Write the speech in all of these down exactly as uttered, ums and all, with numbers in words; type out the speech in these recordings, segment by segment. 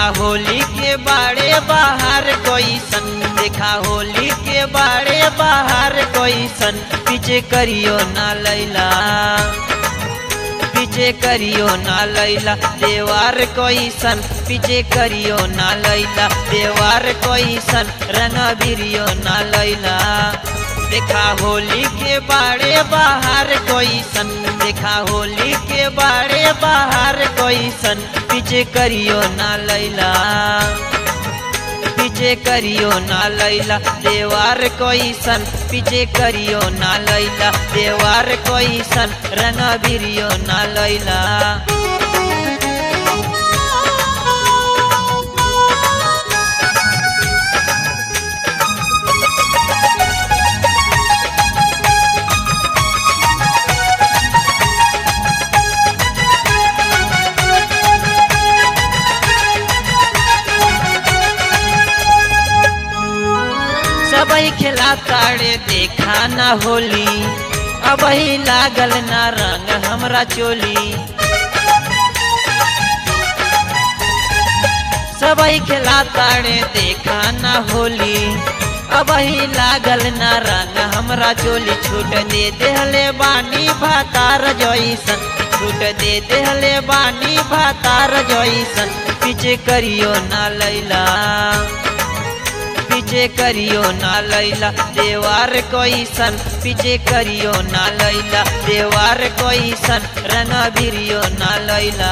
होली के बाड़े बाहर कोई सन, देखा होली के बाड़े बाहर कोई सन। पीछे करियो ना लैला, पीछे करियो ना लैला देवार कोई सन। पीछे करियो ना लैला देवार कोई सन, रंग बिरियो ना लैला। देखा होली के बाड़े बाहर कोई सन, देखा होली के बाड़े बाहर कोई सन। पीछे करियो ना लैला, पीछे करियो ना लैला देवार कोई सन। पीछे करियो ना लैला देवार कोई सन, रंग बिरियो ना लैला। सबई खेला ताड़े देखा ना होली, अब ही लागल ना रंग हमरा चोली। सबई खेला ताड़े देखा ना होली, अब ही लागल ना रंग हमरा चोली। छूट दे देहले बानी भातार जैसन, छूट दे देहले बानी भातार जैसन। पीछे करियो ना लैला, पीछे करियो ना लैला देवार कोई सन। पीछे करियो ना लैला देवार कोई सन, रंग बिरियो ना लैला।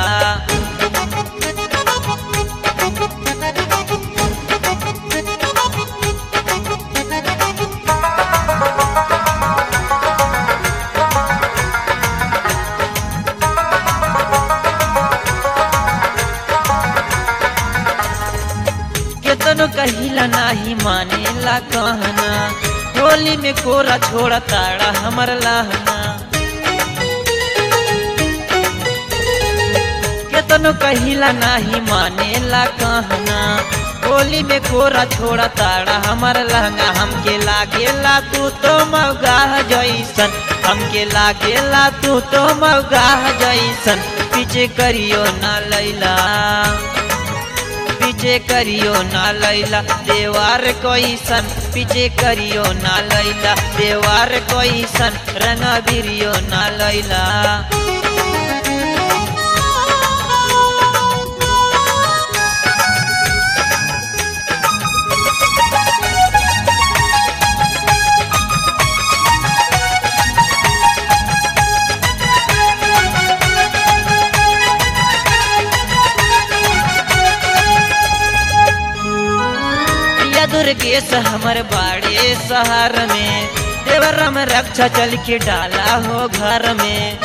केतनो कहिला नाही मानेला कहना, होली में कोरा छोड़ा ताड़ा हमर लहना। केतनो कहिला नाही मानेला कहना, होली में कोरा छोड़ा ताड़ा हमर लहंगा। हमके लागेला तू तो मौगाह जैसन, हमके लागेला तू तो मौगाह जैसन। पीछे करियो ना लैला, पीछे करियो ना लैला देवार कोई सन। पीछे करियो ना लैला देवार कोई सन, रंग बिरियो ना लैला। दुर्गेश हमर बाड़े शहर में, देवरम रक्षा चल के डाला हो घर में।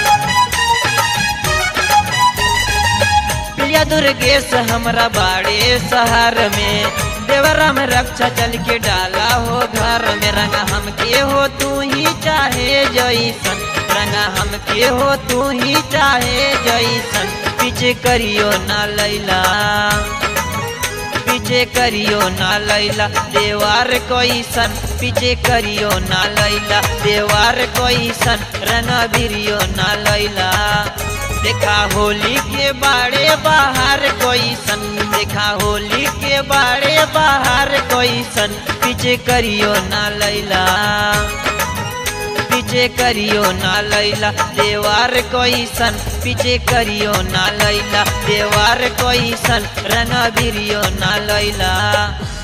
प्रिया दुर्गेश हमरा बाड़े शहर में, देवरम रक्षा चल के डाला हो घर में। रंग हमके हो तू ही चाहे जैसन, रंग हमके हो तू ही चाहे जैसन। पीछे करियो ना लैला, पीछे करियो ना लैला देवार कोई सन। पीछे करियो ना लैला देवार कोई सन, रंग बिरियो ना लैला। देखा होली के बाड़े बाहर कोई सन, देखा होली के बाड़े बाहर कोई सन। पीछे करियो ना लैला, पीछे करियो ना लैला देवार कोई सन। पीछे करियो ना लैला देवार कोई सन, रंग बिरियो ना लैला।